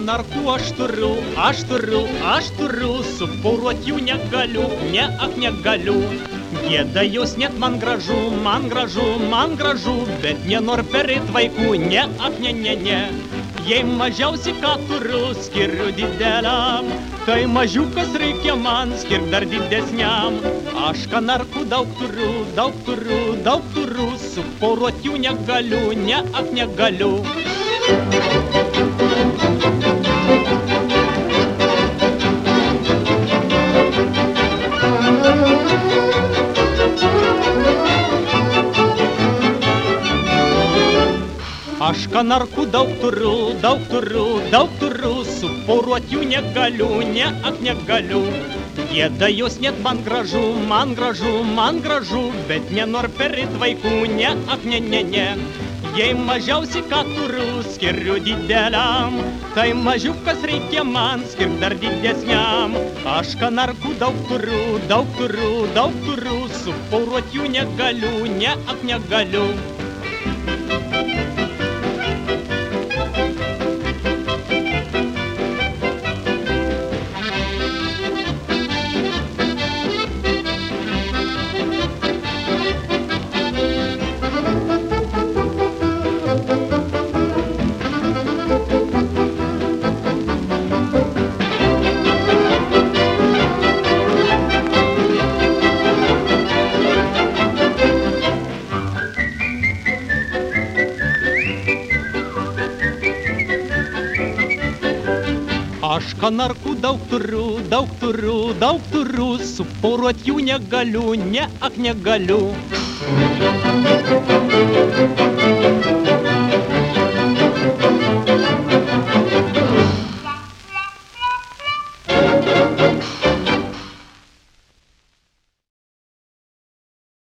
kanarkų aš turiu, suporuot jų negaliu, negaliu. Gėda jos net man gražu, bet nenor pereit vaikų, ne. Jei mažiausiai ką turiu, skiriu dideliam, tai mažiukas reikia man, skirk dar didesniam. Aš kanarkų daug turiu, suporuot jų negaliu, negaliu. Aš kanarkų daug turiu, suporuot jų negaliu, negaliu. Gėda jos net man gražu, bet nenor pereit vaikų, ne. Jei mažiausiai ką turiu, skiriu dideliam, tai mažiukas reikia man, skirk dar didesniam. Aš kanarkų daug turiu, suporuot jų negaliu, negaliu. Aš kanarkų daug turiu, suporuot jų negaliu, negaliu.